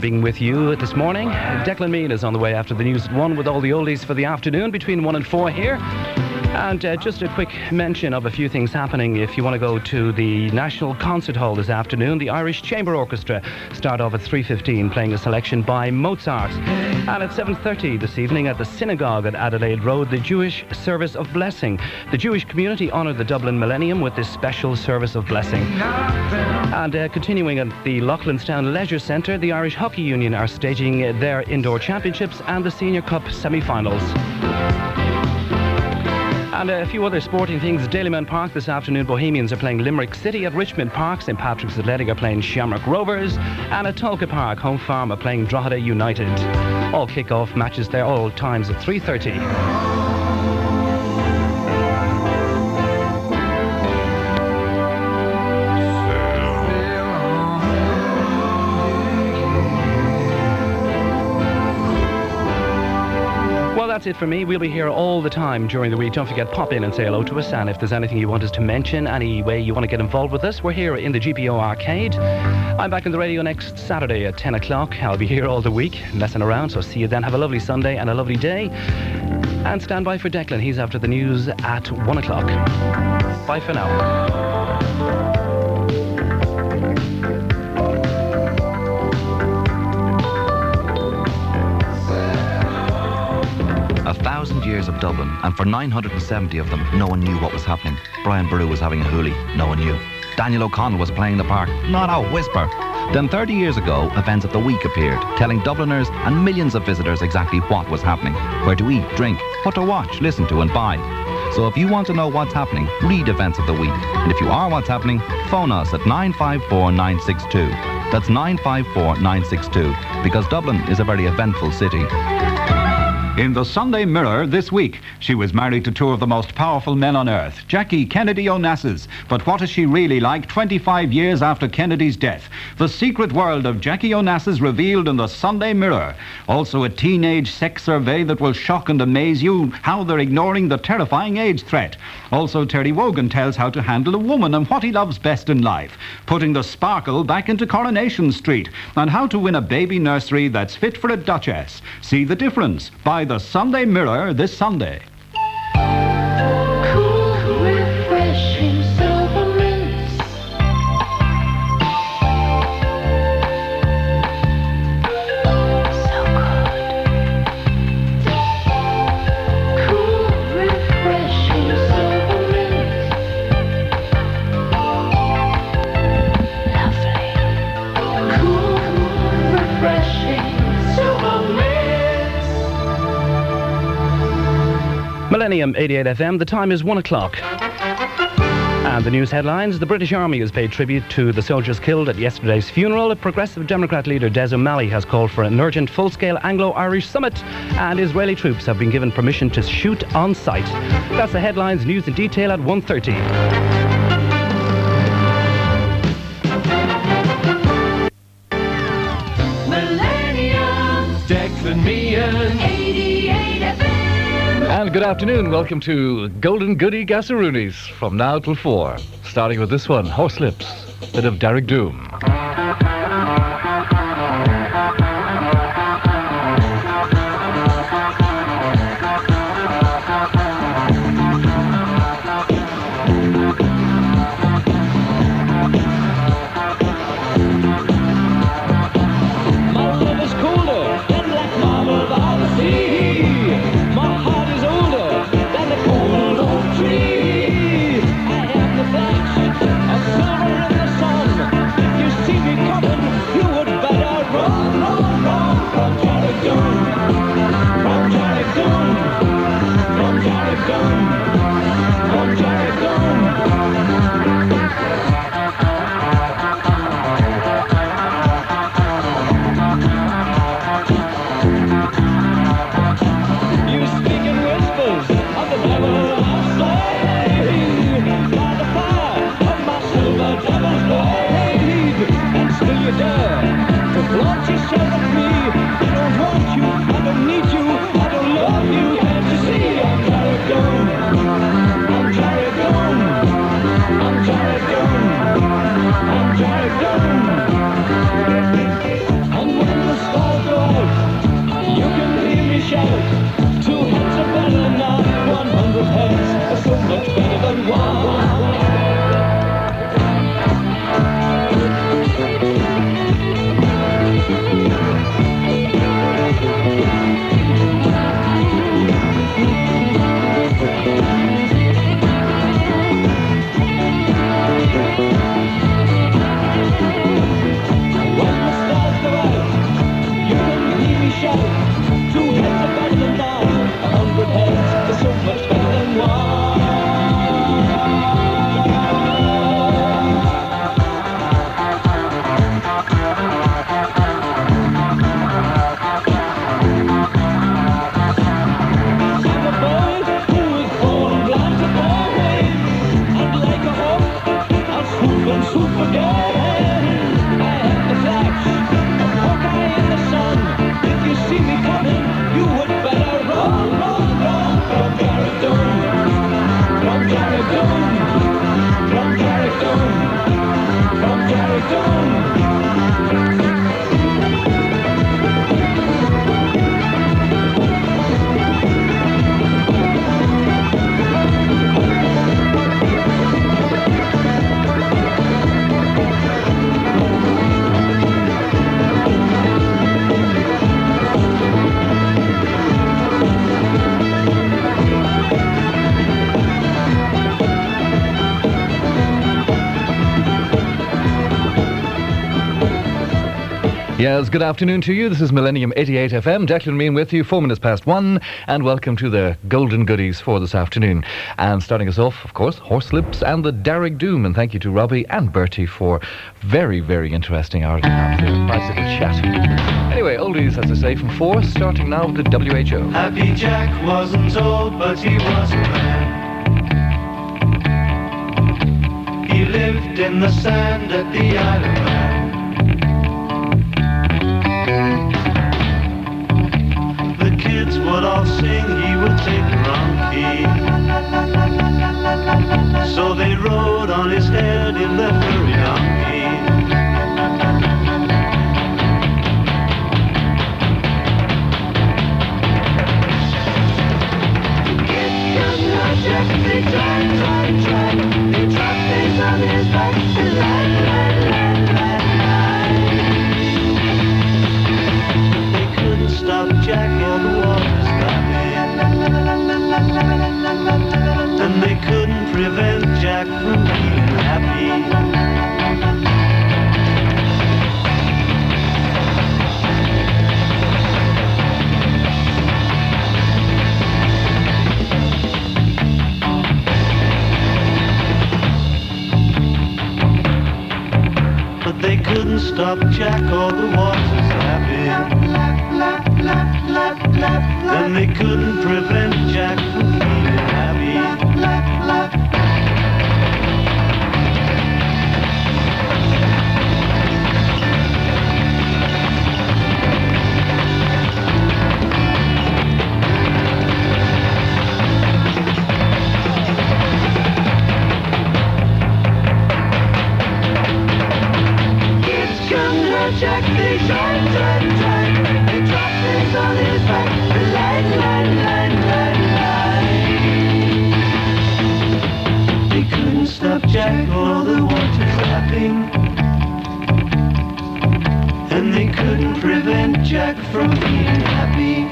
Being with you this morning. Declan Mean is on the way after the news at 1 with all the oldies for the afternoon between 1 and 4 here. And just a quick mention of a few things happening. If you want to go to the National Concert Hall this afternoon, the Irish Chamber Orchestra start off at 3:15 playing a selection by Mozart. And at 7:30 this evening at the Synagogue at Adelaide Road, the Jewish Service of Blessing. The Jewish community honoured the Dublin Millennium with this special Service of Blessing. And continuing at the Loughlinstown Leisure Centre, the Irish Hockey Union are staging their indoor championships and the Senior Cup semi-finals. And a few other sporting things. Dalymount Park this afternoon, Bohemians are playing Limerick City. At Richmond Park, St Patrick's Athletic are playing Shamrock Rovers. And at Tolka Park, Home Farm are playing Drogheda United. All kick-off matches there, all times at 3:30. That's it for me. We'll be here all the time during the week. Don't forget, pop in and say hello to us, and if there's anything you want us to mention, any way you want to get involved with us, we're here in the GPO Arcade. I'm back on the radio next Saturday at 10 o'clock. I'll be here all the week messing around, so see you then. Have a lovely Sunday and a lovely day, and stand by for Declan. He's after the news at 1 o'clock. Bye for now. 1,000 years of Dublin, and for 970 of them, no one knew what was happening. Brian Boru was having a hoolie, no one knew. Daniel O'Connell was playing the part, not a whisper. Then 30 years ago, Events of the Week appeared, telling Dubliners and millions of visitors exactly what was happening, where to eat, drink, what to watch, listen to and buy. So if you want to know what's happening, read Events of the Week. And if you are what's happening, phone us at 954 962. That's 954 962, because Dublin is a very eventful city. In the Sunday Mirror this week, she was married to two of the most powerful men on earth, Jackie Kennedy Onassis. But what is she really like 25 years after Kennedy's death? The secret world of Jackie Onassis revealed in the Sunday Mirror. Also a teenage sex survey that will shock and amaze you, how they're ignoring the terrifying age threat. Also Terry Wogan tells how to handle a woman and what he loves best in life, putting the sparkle back into Coronation Street, and how to win a baby nursery that's fit for a duchess. See the difference by the Sunday Mirror this Sunday. Cool, refreshing silver mints. So good. Cool, refreshing silver mints. Lovely. Cool, refreshing silver mints. Millennium 88 FM, the time is 1 o'clock. And the news headlines: the British Army has paid tribute to the soldiers killed at yesterday's funeral. Progressive Democrat leader Des O'Malley has called for an urgent full-scale Anglo-Irish summit, and Israeli troops have been given permission to shoot on sight. That's the headlines. News in detail at 1:30. Millennium, Declan Meehan, 88 FM. And good afternoon. Welcome to Golden Goody Gasaroonies from now till 4. Starting with this one, Horse Lips, bit of Derek Doom. Yes, good afternoon to you. This is Millennium 88 FM. Declan Meehan with you, 4 minutes past 1, and welcome to the Golden Goodies for this afternoon. And starting us off, of course, Horselips and the Derek Doom. And thank you to Robbie and Bertie for very, very interesting hour and a half there. Nice little chat. Anyway, oldies, as I say, from 4, starting now with the WHO. Happy Jack wasn't old, but he was a man. He lived in the sand at the Isle of Man. The kids would all sing, he would take the wrong key. So they rode on his head in the furry donkey. They tried, they dropped things on his back and they couldn't stop Jack or the water's lapping. And they couldn't prevent Jack from being happy. They couldn't stop Jack or the water's lapping. And they couldn't prevent Jack from being happy. Jack, they tried, they dropped things on his back, They couldn't stop Jack or the water's lapping. And they couldn't prevent Jack from being happy.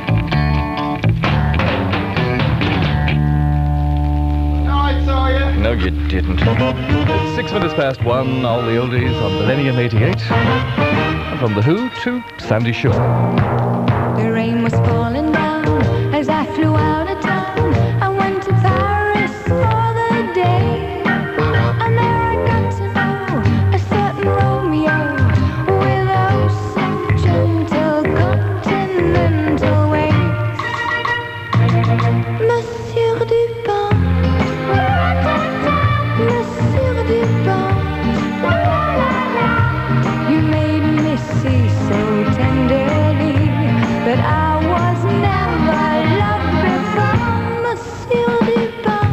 No, you didn't. It's 6 minutes past 1, all the oldies on Millennium 88. And from The Who to Sandy Shore. The rain was falling down as I flew out of town. I went to Paris for the day. And there I got to know a certain Romeo with oh so gentle continental ways. Monsieur Dupin, Monsieur Dupin, you made me see so tenderly that I was never loved before, Monsieur Dupin.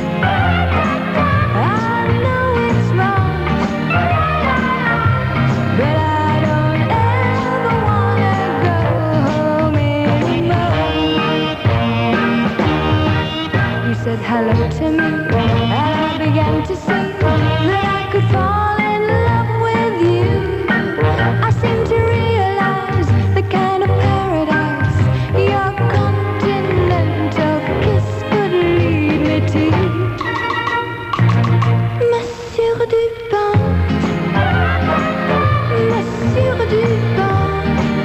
I know it's wrong, but I don't ever wanna go home anymore. You said hello to me, and I began to see that I could fall in love with you. I seem to realize the kind of paradise your continental kiss could lead me to. Monsieur Dupin, Monsieur Dupin,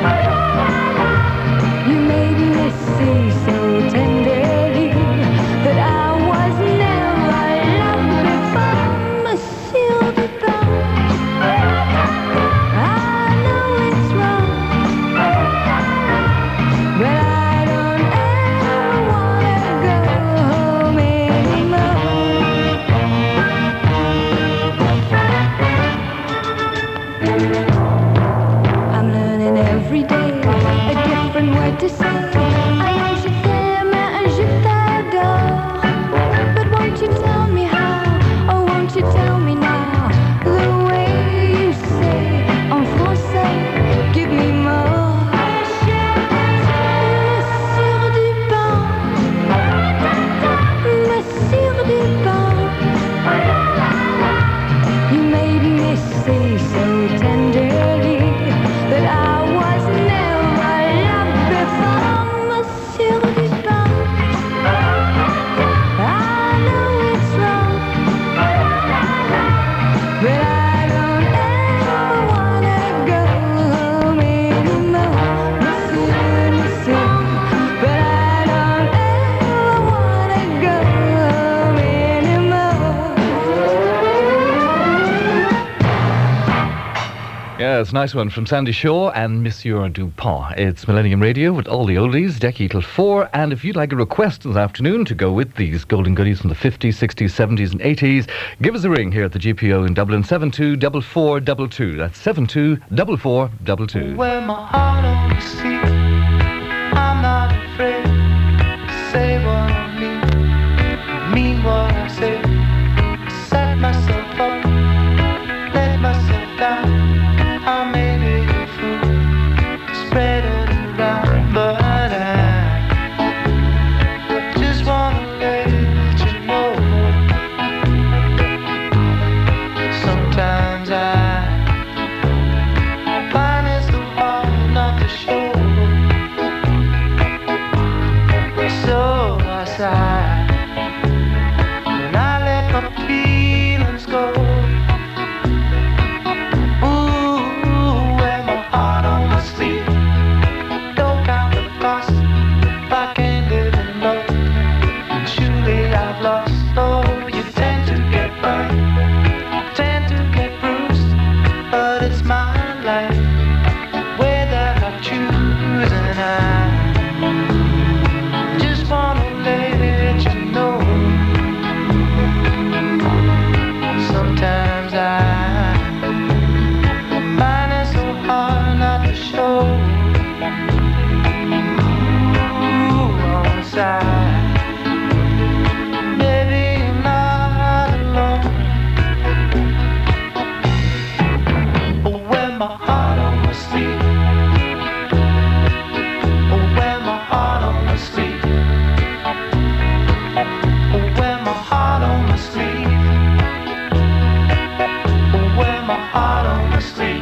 you made me see so tenderly that I was never loved before, Monsieur Dupin. I know it's wrong, but I don't ever wanna go home anymore. I'm learning every day a different word to say. I know je t'aime and je t'adore, but won't you tell me how, or won't you tell me now, the way you say en français, give me more. Monsieur Dupin, Monsieur Dupin, you made me see so tenderly that I was never loved before, Yes, nice one from Sandy Shaw and Monsieur Dupont. It's Millennium Radio with all the oldies, Decky till 4. And if you'd like a request this afternoon to go with these golden goodies from the 50s, 60s, 70s and 80s, give us a ring here at the GPO in Dublin, 724422. That's 724422. Where my heart on the sea, I'm not afraid to say what I mean what I say. Set myself up, let myself down. I may be a fool, spread it around, but I just wanna let you know. Sometimes I find it so hard not to show. So I sigh when I let my feelings go. Ooh, wear my heart on my sleeve. Don't count the cost if I can't live in love. And surely I've lost. Oh, you tend to get burned, tend to get bruised, but it's my life, way that I choose, and I just wanna let you know. Sometimes I find it so hard not to show. Ooh, on the side, baby, you're not alone. Oh, wear my heart on my sleeve. Oh, wear my heart on my sleeve. Oh, wear my heart on my sleeve. Oh, wear my heart on my sleeve.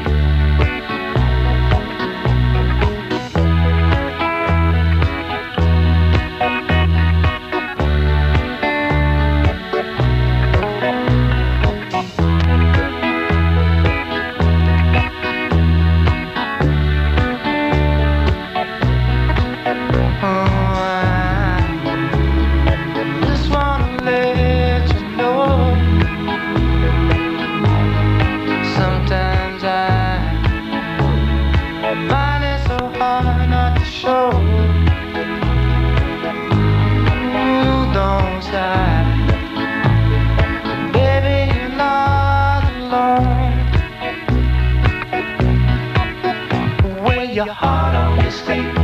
Just wanna let you know. Sometimes I find it so hard not to show. Ooh, don't sigh, baby, you're not alone. Wear your heart on your sleeve.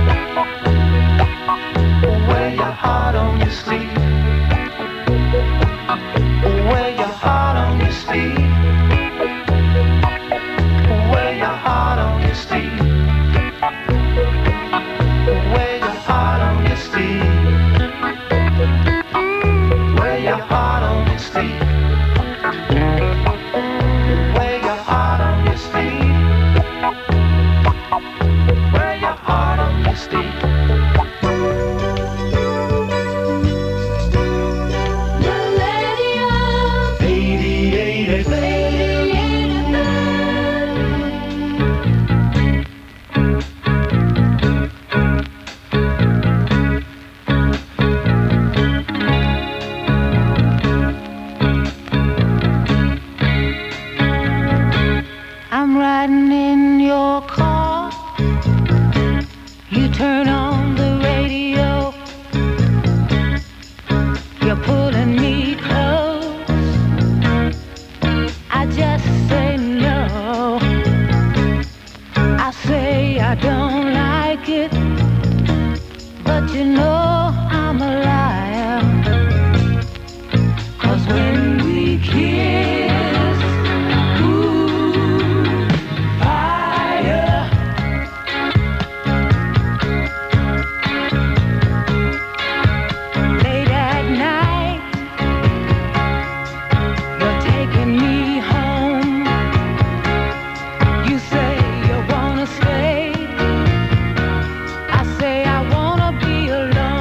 Wear your heart on your sleeve. Wear your heart on your sleeve. Wear your heart on your sleeve. Wear your heart on your sleeve. Wear your heart on your sleeve. Wear your heart on your sleeve. Wear your heart on your sleeve. Millennium 88 I'm riding in your car. You turn on the radio. You're pulling me close. I just say no. I say I don't like it, but you know I'm a liar. 'Cause when we kiss, ooh, fire. Late at night, you're taking me home. You say you wanna stay. I say I wanna be alone.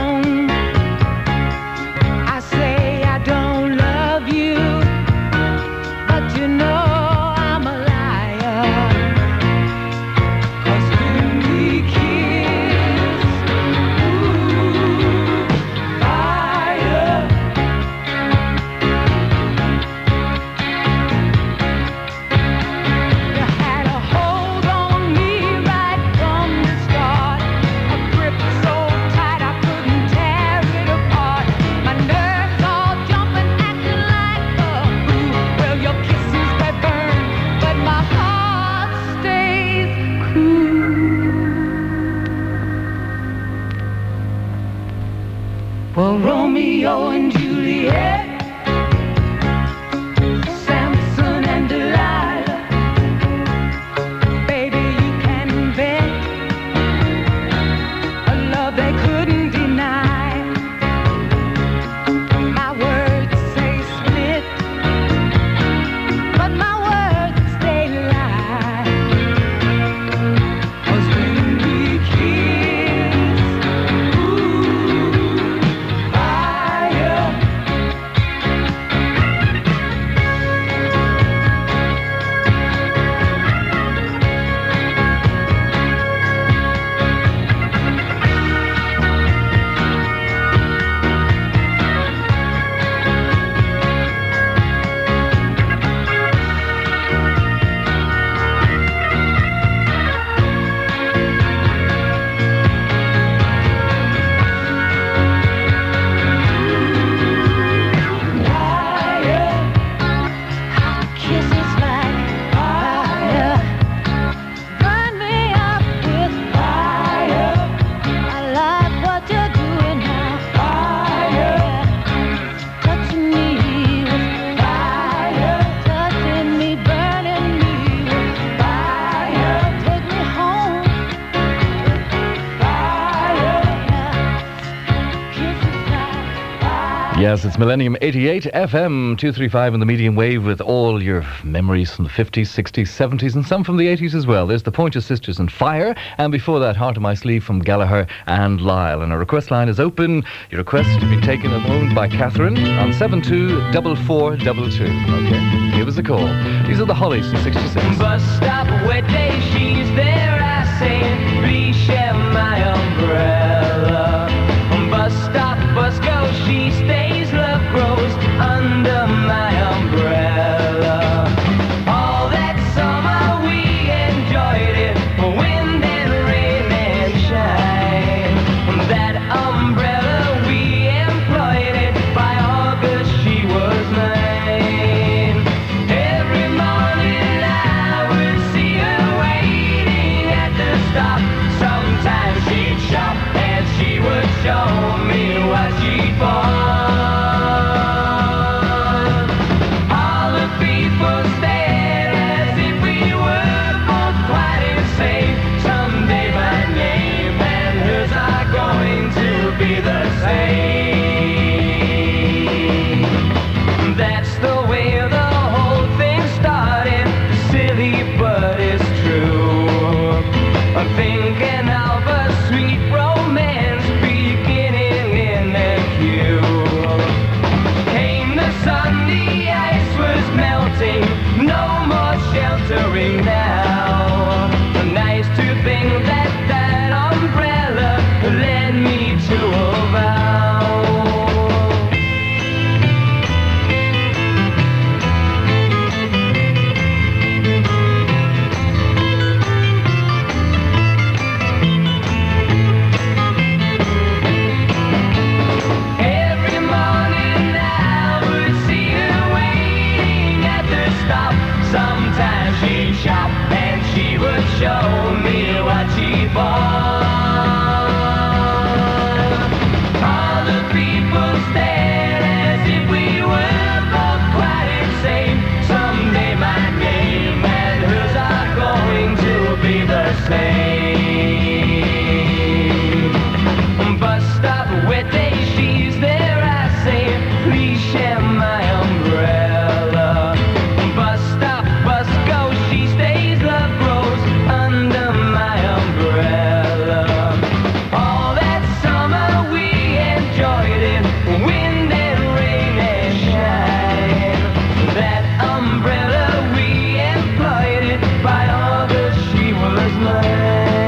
Oh, Romeo and Juliet, Samson and Delilah. Baby, you can invent a love they couldn't deny. My words say split, but my words they lie. 'Cause when we kiss, ooh, fire. Kisses like fire, burn me up with fire. I like what you're doing now, fire. Touching me with fire, touching me, burning me with fire. Take me home with fire. Kisses like fire. Yes, it's Millennium 88 FM 235 in the medium wave with all your memories from the 50s, 60s, 70s and some from the 80s as well. There's the Pointer Sisters and Fire, and before that, Heart of My Sleeve from Gallagher and Lyle. And our request line is open. Your request to be taken and owned by Catherine on 724422. Okay, give us a call. These are the Hollies in 66. Bus stop, wet day, she's there. I say, please share my umbrella. Bus stop, bus goes, she stays. Love grows under my umbrella. All that summer we enjoyed it, wind and rain and shine. That umbrella we employed it. By August she was mine. Every morning I would see her waiting at the stop. Sometimes she'd shop and she would show me what she bought. All the people stared as if we were both quite insane. Someday my name and hers are going to be the same. That's the way the whole thing started. Silly, but it's true. I'm thinking of a sweet romance beginning in a queue. Came the sun, the ice was melting, no more sheltering now. Nice to think that that umbrella led me to a vow. Every morning I would see her waiting at the stop. Sometimes she'd shop and she would show me what she bought. All the people stared as if we were both quite insane. Someday my name and hers are going to be the same. Bus stop, wet day, she's there. I say, please share my umbrella. Bus stop, bus goes, she stays. Love grows under my umbrella. All that summer we enjoyed it, wind and rain and shine. That umbrella we employed it. By August she was mine.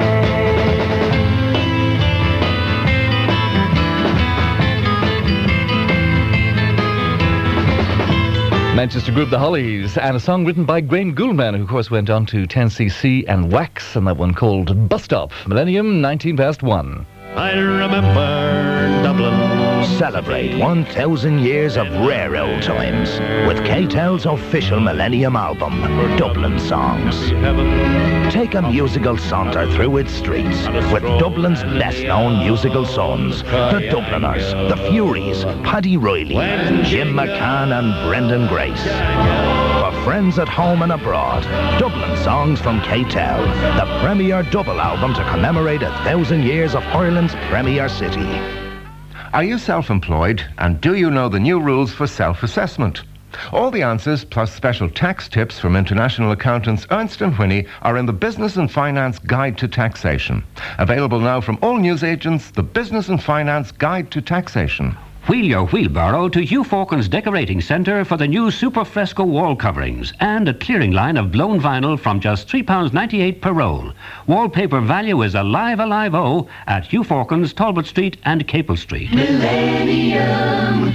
Manchester group The Hollies, and a song written by Graham Gouldman, who of course went on to 10cc and Wax, and that one called Bus Stop. Millennium, 19 past 1. I remember Dublin. Celebrate 1,000 years of rare old times with KTEL's official Millennium album, Dublin Songs. Take a musical saunter through its streets with Dublin's best-known musical sons, the Dubliners, the Furies, Paddy Riley, Jim McCann and Brendan Grace. For friends at home and abroad, Dublin Songs from KTEL, the premier double album to commemorate 1,000 years of Ireland's premier city. Are you self-employed, and do you know the new rules for self-assessment? All the answers, plus special tax tips from international accountants Ernst & Whinney, are in the Business and Finance Guide to Taxation. Available now from all newsagents, the Business and Finance Guide to Taxation. Wheel your wheelbarrow to Hugh Falcon's Decorating Centre for the new Super Fresco wall coverings and a clearing line of blown vinyl from just £3.98 per roll. Wallpaper value is alive at Hugh Falcon's, Talbot Street and Capel Street. Millennium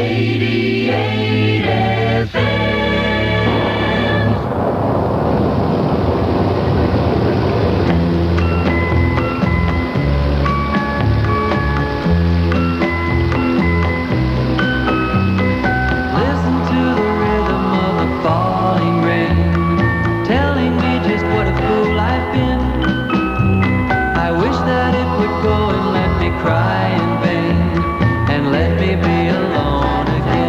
88 FM. Cry in vain and let me be alone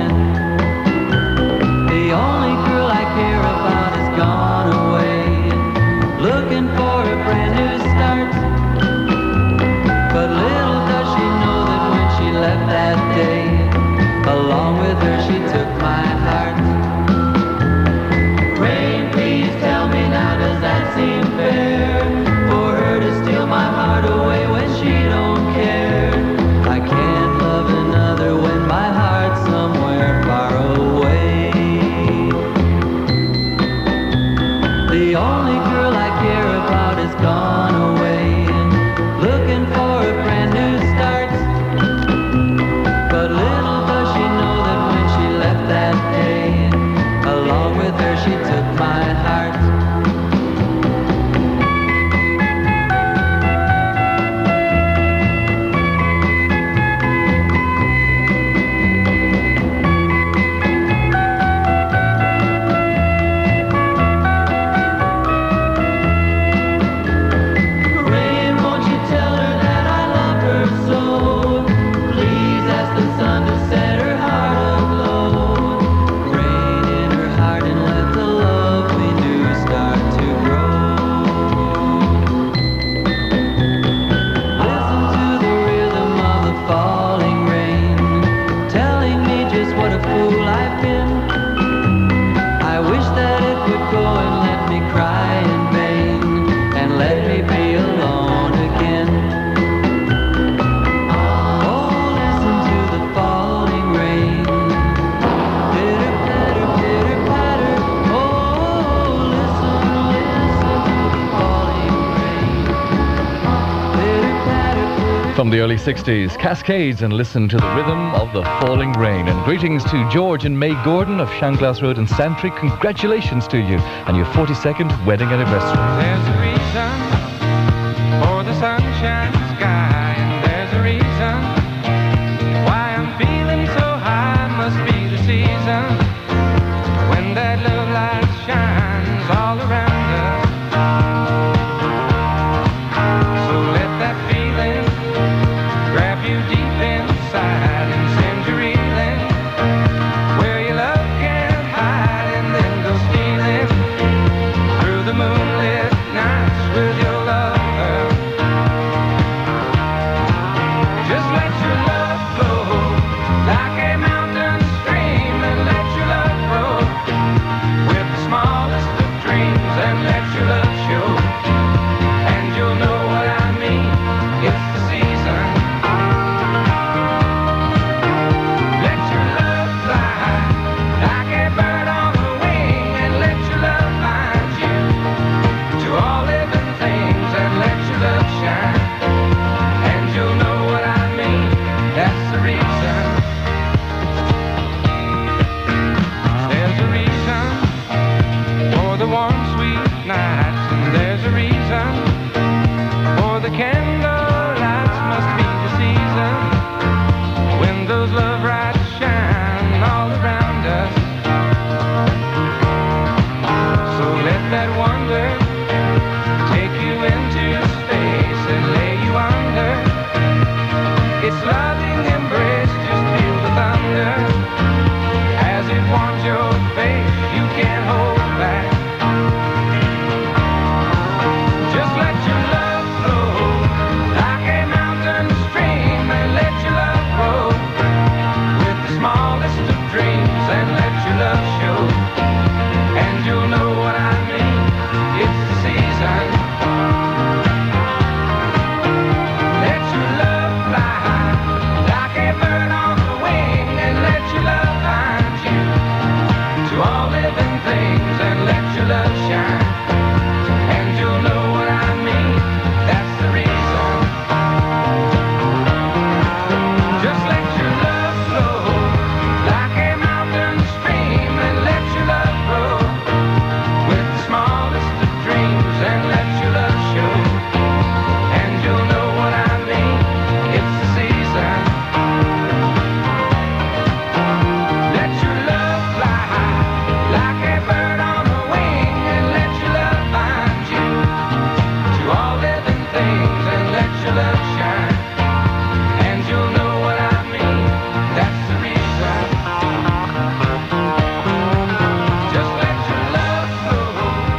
again. The only girl I care about is gone away, looking for a brand new start. But little does she know that when she left that day, along with her she took my heart. Rain, please tell me now, does that seem fair? For her to steal my heart away when she don't care. I can't love another when my heart's somewhere far away. The only girl I care about is gone away, looking for a brand new start. But little does she know that when she left that day, along with her she took my heart. From the early 60s, Cascades, and listen to the rhythm of the falling rain. And greetings to George and May Gordon of Shanglass Road in Santry. Congratulations to you on your 42nd wedding anniversary. There's a reason for the sunshine sky, and there's a reason why I'm feeling so high. Must be the season when that love light shines all around us. So let that feeling grab you deep inside and send you reeling where your love can't hide, and then go stealing through the moonlit nights with your lover.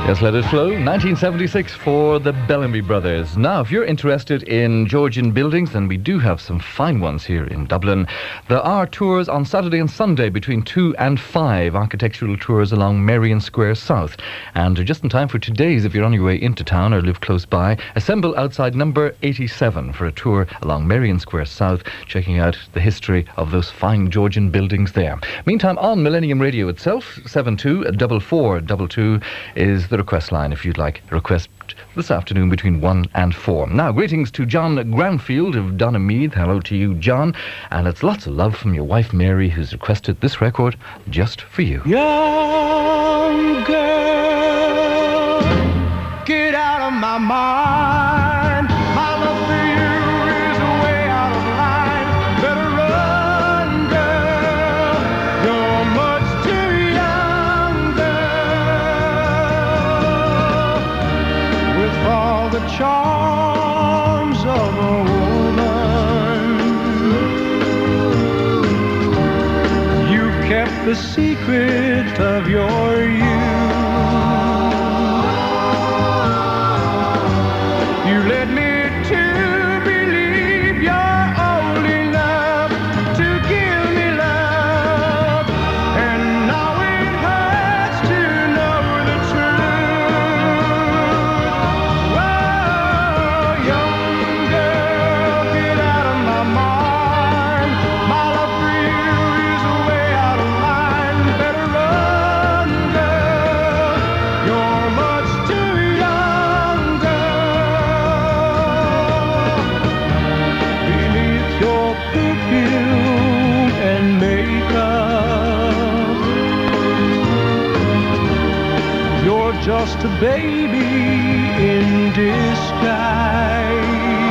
Yes, let it flow. 1976 for the Bellamy Brothers. Now, if you're interested in Georgian buildings, then we do have some fine ones here in Dublin. There are tours on Saturday and Sunday between 2 and 5, architectural tours along Merrion Square South. And just in time for today's, if you're on your way into town or live close by, assemble outside number 87 for a tour along Merrion Square South, checking out the history of those fine Georgian buildings there. Meantime, on Millennium Radio itself, 724422 is the request line if you'd like a request this afternoon between 1 and 4. Now, greetings to John Granfield of Donamead. Hello to you, John. And it's lots of love from your wife, Mary, who's requested this record just for you. Young girl, get out of my mind. My love for you is way out of line. Better run, girl. You're much too young, girl. With all the charms of a woman, you kept the secret of your youth. You led me to believe you're old enough to give me love, and now it hurts to know the truth. Whoa, young girl, get out of my mind. My love for you is way out of line. Better run, girl. You're much too young, girl. Beneath your perfume and makeup, you're just a baby in disguise.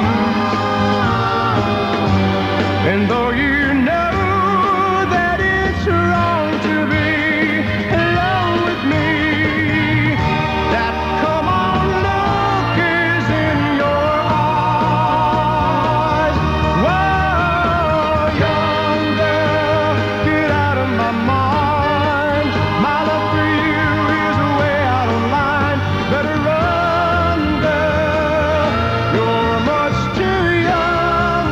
And though you know that it's wrong to be alone with me, that come on look is in your eyes. Whoa, young girl, get out of my mind. My love for you is way out of line. Better run, girl. You're much too young,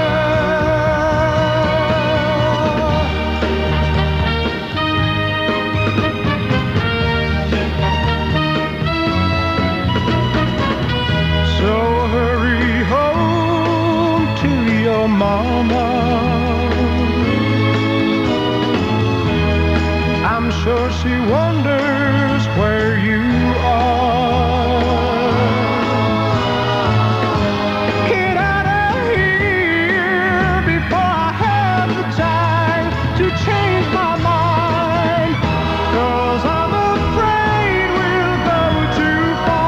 so hurry home to your mama. I'm sure she wonders where you are. Get out of here before I have the time to change my mind, 'cause I'm afraid we'll go too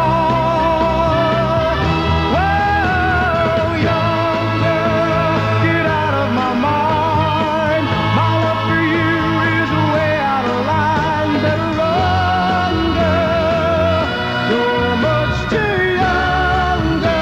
far. Whoa, young girl, get out of my mind. My love for you is way out of line. Better run, girl. You're much too young,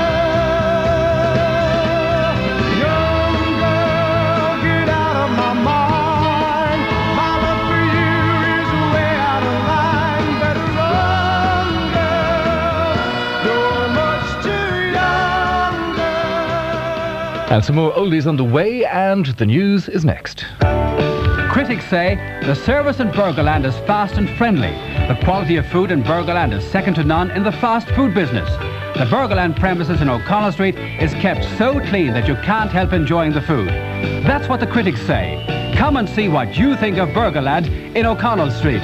girl. Young girl, get out of my mind. My love for you is way out of line. Better run, girl. You're much too young, girl. And some more oldies on the way, and the news is next. Critics say the service in Burgerland is fast and friendly. The quality of food in Burgerland is second to none in the fast food business. The Burgerland premises in O'Connell Street is kept so clean that you can't help enjoying the food. That's what the critics say. Come and see what you think of Burgerland in O'Connell Street.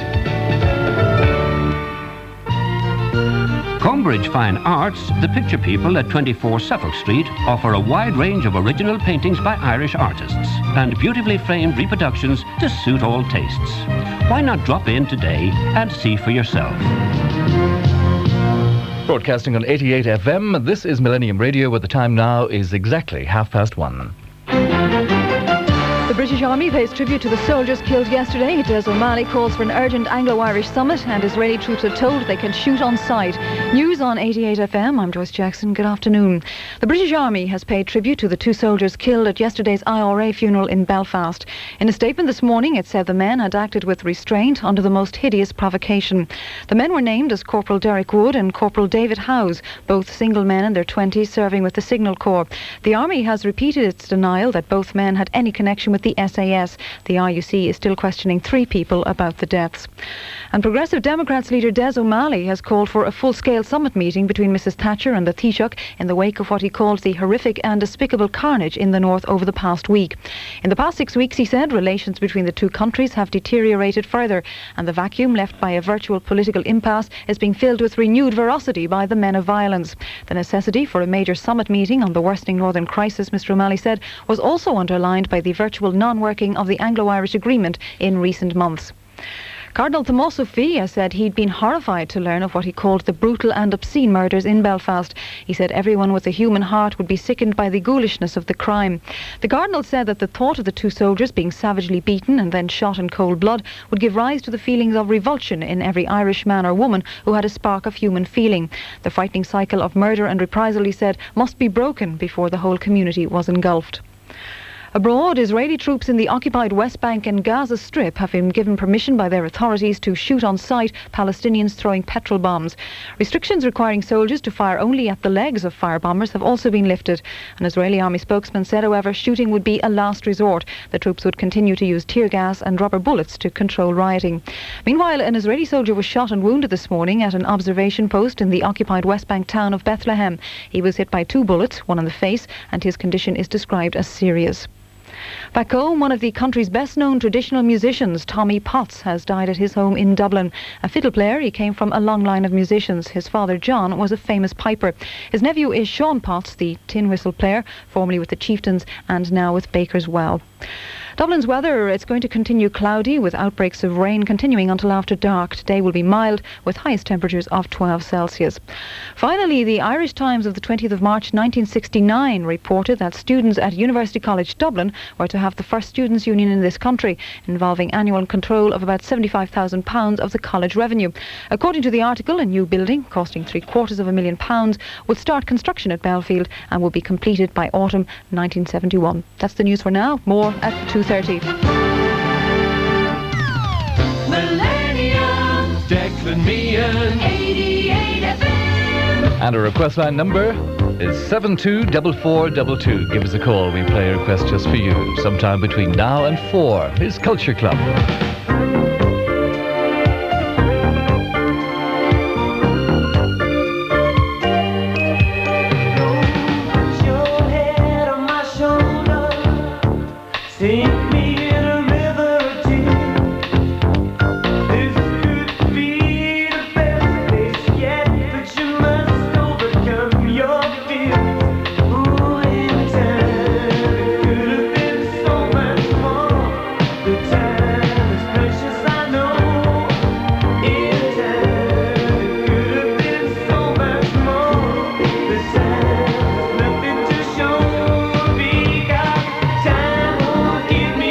Combridge Fine Arts, the picture people at 24 Suffolk Street, offer a wide range of original paintings by Irish artists and beautifully framed reproductions to suit all tastes. Why not drop in today and see for yourself? Broadcasting on 88 FM, this is Millennium Radio, where the time now is exactly 1:30. The British Army pays tribute to the soldiers killed yesterday. Des O'Malley calls for an urgent Anglo-Irish summit, and Israeli troops are told they can shoot on sight. News on 88 FM. I'm Joyce Jackson. Good afternoon. The British Army has paid tribute to the 2 soldiers killed at yesterday's IRA funeral in Belfast. In a statement this morning, it said the men had acted with restraint under the most hideous provocation. The men were named as Corporal Derek Wood and Corporal David Howes, both single men in their 20s serving with the Signal Corps. The Army has repeated its denial that both men had any connection with the SAS. The RUC is still questioning 3 people about the deaths. And Progressive Democrats leader Des O'Malley has called for a full-scale summit meeting between Mrs Thatcher and the Taoiseach in the wake of what he called the horrific and despicable carnage in the north over the past week. In the past 6 weeks, he said, relations between the 2 countries have deteriorated further, and the vacuum left by a virtual political impasse is being filled with renewed ferocity by the men of violence. The necessity for a major summit meeting on the worsening northern crisis, Mr O'Malley said, was also underlined by the virtual non-working of the Anglo-Irish agreement in recent months. Cardinal Tommaso Fia said he'd been horrified to learn of what he called the brutal and obscene murders in Belfast. He said everyone with a human heart would be sickened by the ghoulishness of the crime. The Cardinal said that the thought of the 2 soldiers being savagely beaten and then shot in cold blood would give rise to the feelings of revulsion in every Irish man or woman who had a spark of human feeling. The frightening cycle of murder and reprisal, he said, must be broken before the whole community was engulfed. Abroad, Israeli troops in the occupied West Bank and Gaza Strip have been given permission by their authorities to shoot on sight Palestinians throwing petrol bombs. Restrictions requiring soldiers to fire only at the legs of firebombers have also been lifted. An Israeli army spokesman said, however, shooting would be a last resort. The troops would continue to use tear gas and rubber bullets to control rioting. Meanwhile, an Israeli soldier was shot and wounded this morning at an observation post in the occupied West Bank town of Bethlehem. He was hit by 2 bullets, one in the face, and his condition is described as serious. Back home, one of the country's best-known traditional musicians, Tommy Potts, has died at his home in Dublin. A fiddle player, he came from a long line of musicians. His father, John, was a famous piper. His nephew is Sean Potts, the tin whistle player, formerly with the Chieftains and now with Baker's Well. Dublin's weather, it's going to continue cloudy with outbreaks of rain continuing until after dark. Today will be mild with highest temperatures of 12 Celsius. Finally, the Irish Times of the 20th of March 1969 reported that students at University College Dublin were to have the first students' union in this country, involving annual control of about £75,000 of the college revenue. According to the article, a new building costing £750,000 would start construction at Belfield and will be completed by autumn 1971. That's the news for now. More at 2:30. Millennium. Declan Meehan. 88 FM. And our request line number is 724422. Give us a call. We play a request just for you sometime between now and 4. Here's Culture Club. Take me in a river of tears. This could be the best place yet, but you must overcome your fears. Ooh, in time, it could have been so much more. The time is precious, I know. In time, it could have been so much more. The time is nothing to show. We got time. Give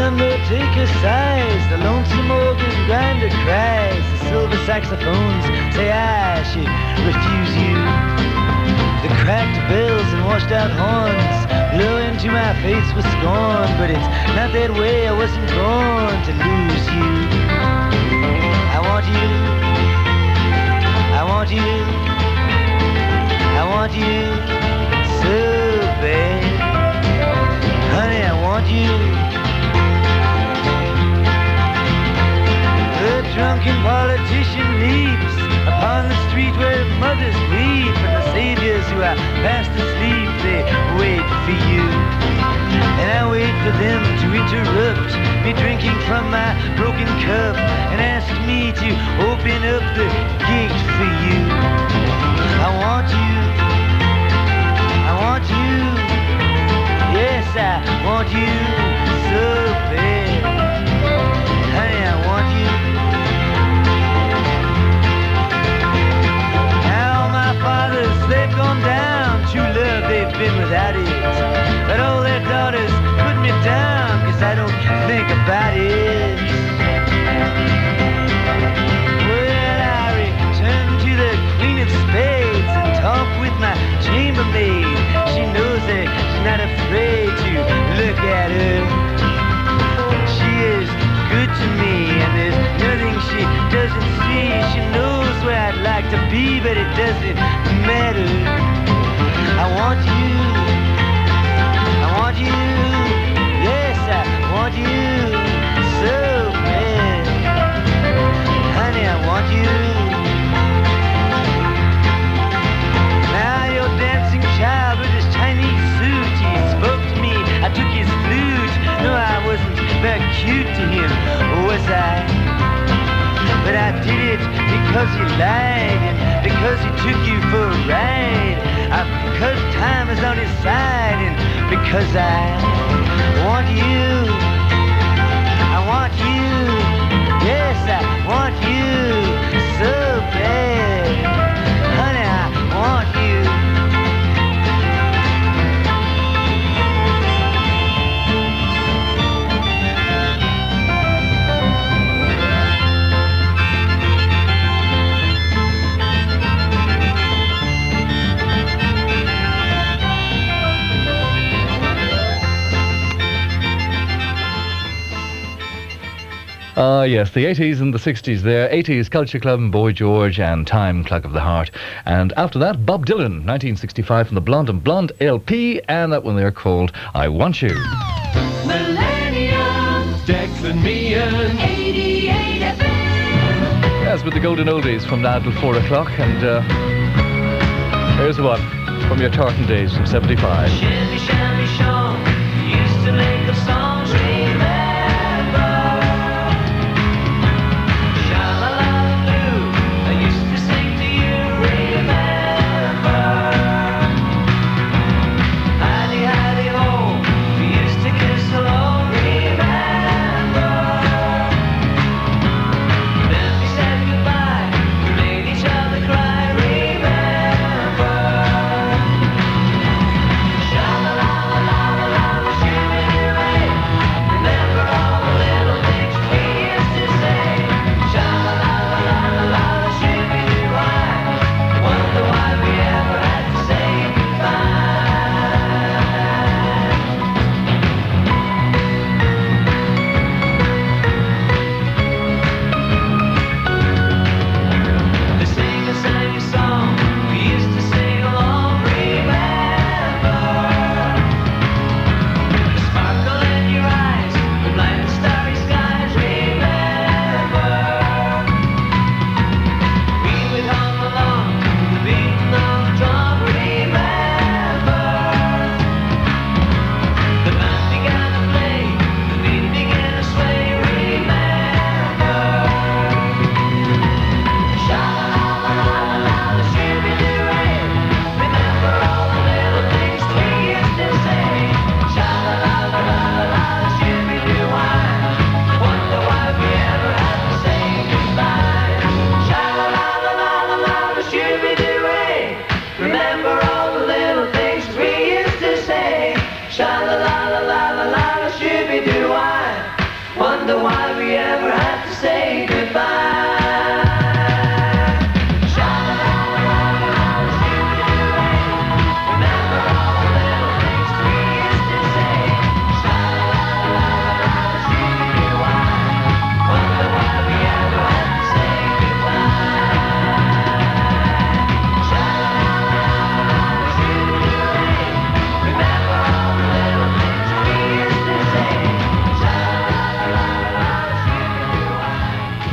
undertaker sighs, the lonesome organ grinder cries, the silver saxophones say I should refuse you. The cracked bells and washed out horns blow into my face with scorn, but it's not that way, I wasn't born to lose you. I want you, I want you, I want you so bad. Honey, I want you. The drunken politician leaps upon the street where mothers weep, and the saviors who are fast asleep, they wait for you. And I wait for them to interrupt me drinking from my broken cup and ask me to open up the gate for you. I want you, I want you, yes, I want you so bad. Honey, I want you. Now my fathers, they've gone down, true love, they've been without it. But all their daughters put me down, 'cause I don't think about it. Well, I return to the Queen of Spades and talk with my chambermaid. She knows that she's not afraid to look at her. She is good to me, and there's nothing she doesn't see. She knows where I'd like to be, but it doesn't matter. I want you, I want you, yes, I want you so bad. Honey, I want you. Now your dancing child with his Chinese suit, he spoke to me, I took his flute. No, I wasn't very cute to him, was I? But I did it because he lied, and because he took you for a ride. Because time is on his side, and because I want you, I want you, yes, I want you so bad. Honey, I want you. Yes, the 80s and the 60s there. 80s Culture Club and Boy George and Time, Clog of the Heart. And after that, Bob Dylan, 1965 from the Blonde and Blonde LP, and that one there called I Want You. Millennium, Declan Meehan, 88 FM. Yes, with the golden oldies from now till 4 o'clock. And here's one from your tartan days from 75. Shimmy, shammy, sham, used to make the songs remember. Sha-la-la-loo, I used to sing to you, remember. Hidey-hidey-ho, we used to kiss alone, remember. Then we said goodbye, we made each other cry, remember. Sha-la-la-la-la.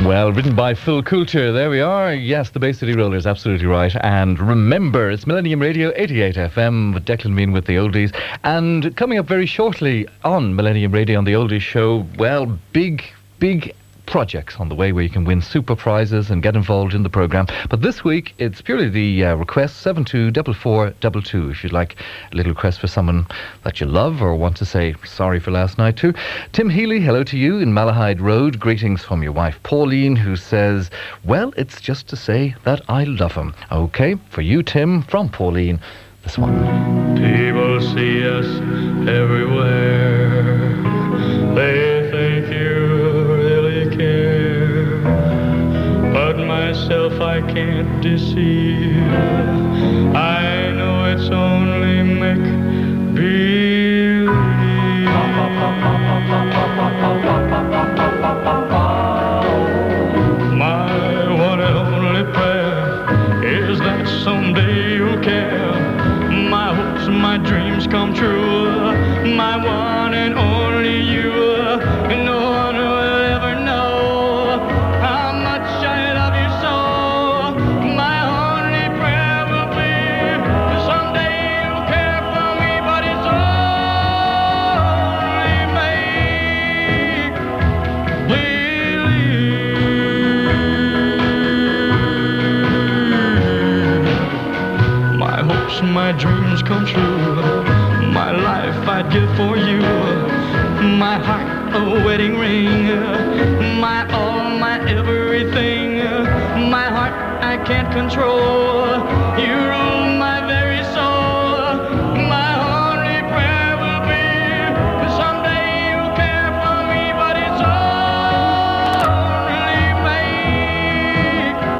Well, written by Phil Coulter. There we are. Yes, the Bay City Rollers, absolutely right. And remember, it's Millennium Radio 88 FM with Declan Mean with the Oldies. And coming up very shortly on Millennium Radio on the Oldies show, well, big projects on the way where you can win super prizes and get involved in the programme. But this week, it's purely the request 724422. If you'd like a little request for someone that you love or want to say sorry for last night too. Tim Healy, hello to you in Malahide Road. Greetings from your wife Pauline, who says, well, it's just to say that I love him. Okay, for you, Tim, from Pauline, this one. People see us everywhere. They think you really care, but myself I can't deceive. I know it's only make-believe. My one and only prayer is that someday you'll care. My hopes, my dreams come true. My one and only you. No one will ever know how much I love you so. My only prayer will be someday you'll care for me, but it's only make-believe. My hopes, my dreams come true. My life I'd give for you. My heart a wedding ring. My all, my everything. My heart I can't control.